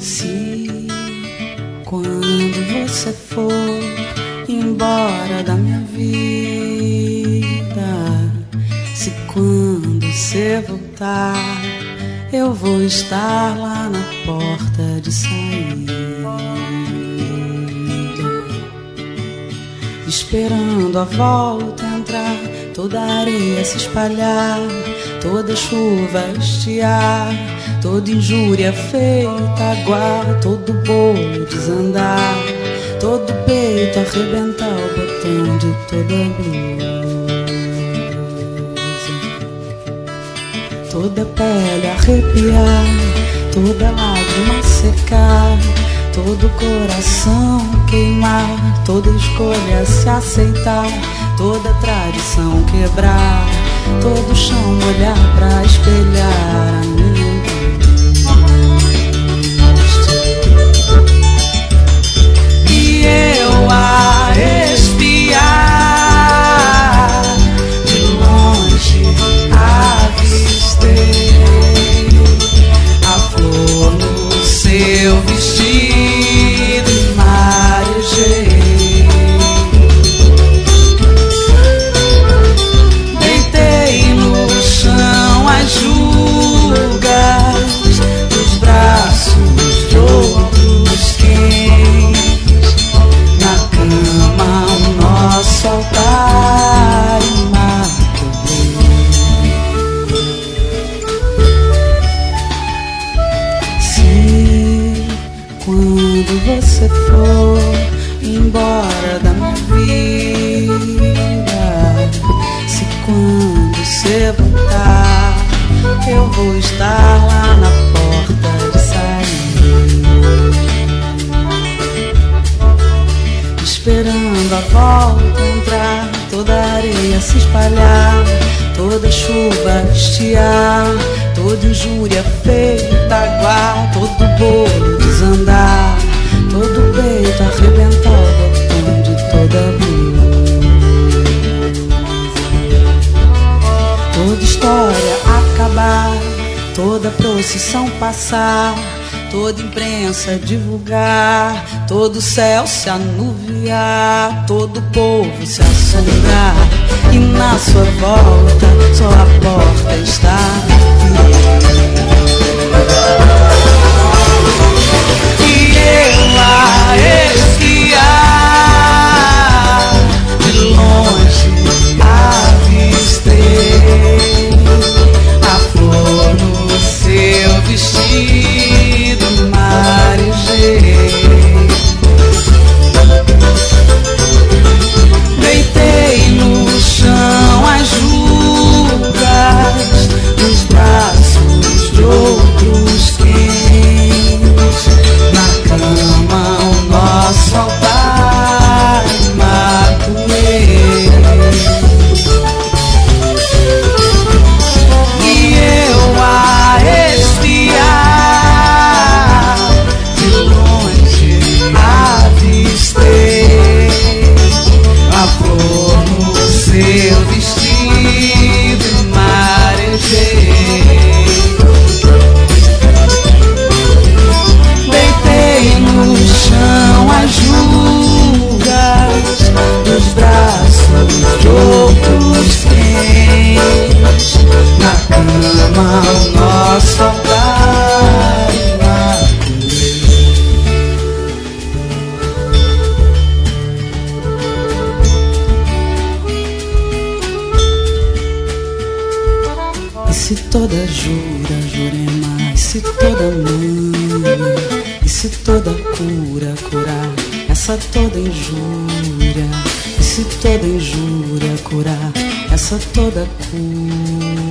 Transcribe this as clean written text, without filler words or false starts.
Se quando você for embora da minha vida, se quando você voltar, eu vou estar lá na porta de saída, esperando a volta entrar, toda a areia se espalhar, toda chuva estiar, toda injúria feita aguar, todo bolo desandar, todo peito arrebentar o botão de toda blusa, toda pele arrepiar, toda lágrima secar, todo coração queimar, toda escolha se aceitar, toda tradição quebrar, todo chão molhar pra espelhar a minha e eu a espiar, de longe avistei a flor no seu vestido e marejei. Deitei no chão as julgas dos braços de outros quentes, na cama o nosso altar imaculado. Se quando você for embora da minha vida, se quando você voltar, eu vou estar lá na porta de sair, esperando a volta entrar, toda a areia se espalhar, toda chuva estiar, toda injúria feita aguar, todo bolo desandar, todo peito arrebentar o botão de toda blusa, toda história acabar, toda procissão passar, toda imprensa divulgar, todo céu se anuviar, todo povo se assombrar, e na sua volta só a porta está. E eu a espiar, de longe avistei a flor no seu vestido, marejei. Deitei no chão as julgas dos braços de outros quentes, na cama o nosso altar imaculei. E eu a espiar, de longe avistei a flor no seu vestido e marejei. Deitei no chão as julgas dos braços de outros quentes, na cama o nosso altar imaculei. E se toda jura, jurema, e se toda mãe, e se toda cura, curar essa toda injúria, e se toda injúria curar essa toda cura.